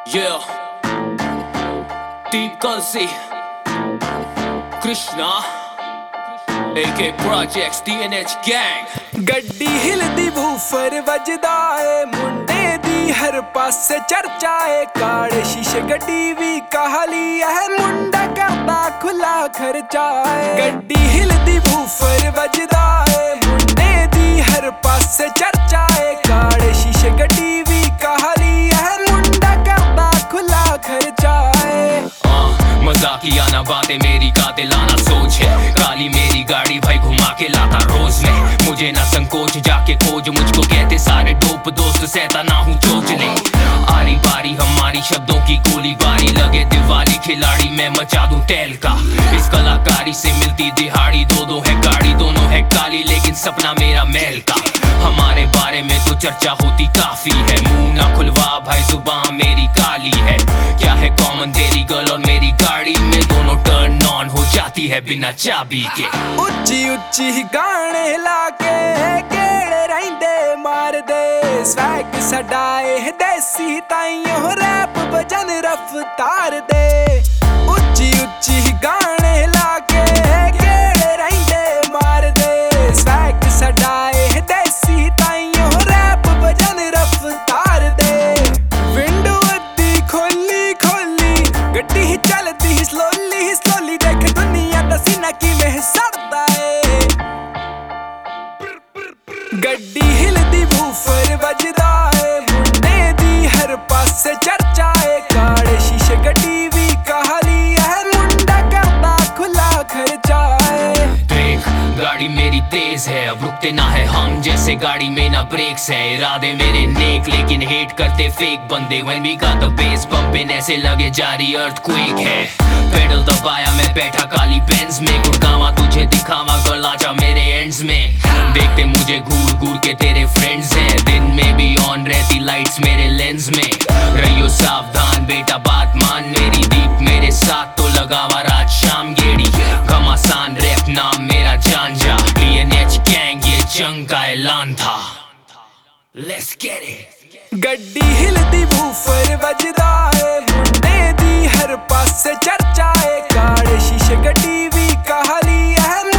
Yeah, Deep Kalsi, Krishna, AK Projects, DNH Gang। गड्डी हिलदी woofer वजदा है, मुंडे दी हर पासे चर्चा है। काले शीशे गड्डी भी कहाली है, मुंडा करदा खुला खर्चा है। गड्डी हिलदी बूफर वजदा है, मुंडे दी हर पासे चर्चा है। काले शीशे गड्डी भी कहाली है, मुंडा करदा खुला खर्चा है। मजाकिया ना बातें मेरी कातिलाना सोच है। काली मेरी गाड़ी भाई घुमा के लाता रोज में, मुझे ना संकोच जाके खोज। मुझको कहते सारे डोप दोस्त, सहता ना हूँ चोचले। आरी बारी हमारी शब्दों की गोली बारी, लगे दिवाली खिलाड़ी मैं मचा दूं तैल का। इस कलाकारी से मिलती दिहाड़ी, दो है गाड़ी दोनों है काली, लेकिन सपना मेरा महल का। हमारे बारे में तो चर्चा होती काफी है, मुंह ना खुलवा भाई जुबान मेरी काली है। क्या है कॉमन तेरी गर्ल और मेरी गाड़ी में, दोनों टर्न ऑन हो जाती है बिना चाबी के। उच्ची उच्ची गाने लाके केड़े रहिंदे मार दे, स्वैग सडाए देसी ताइयों रैप बजन रफ्तार दे। उच्ची उच्ची गाने लाके केड़े रहिंदे मार दे, स्वैग सडाए देसी ताइयों रैप बजन रफ्तार दे। विंडो अद्धी खोली खोली गड्डी ही चलदी स्लोली स्लोली, देख दुनिया दा सीना किवें सड़दा है। गड्डी हिलदी बूफर वजदा है, मुंडे दी हर पासे चर्चा है। काले शीशे गड्डी भी कहाली है, मुंडा करदा खुला खर्चा है। देख गाड़ी मेरी तेज है, अब रुकते ना है हम, जैसे गाड़ी में ना ब्रेक्स है। इरादे मेरे नेक लेकिन हेट करते फेक बंदे। When we got the bass pumping, ऐसे लगे जारी earthquake है। पेडल दबाया मैं बैठा काली बेंज में, गुड़गावा तुझे दिखावा गला जा मेरे एंड्स में। देखते मुझे घूर घूर के तेरे फ्रेंड्स हैं, दिन में भी ऑन रहती लाइट्स मेरे लेंस में। रहियो सावधान बेटा बात मान मेरी, दीप मेरे साथ तो लगावा रात शाम गेड़ी। घमासान रैप नाम मेरा जान जा, DNH गैंग ये जंग का ऐलान था। Let's get it। गड्डी हिलदी बूफर वजदा है, मुंडे दी हर पासे चर्चा है। काले शीशे गड्डी भी कहाली है,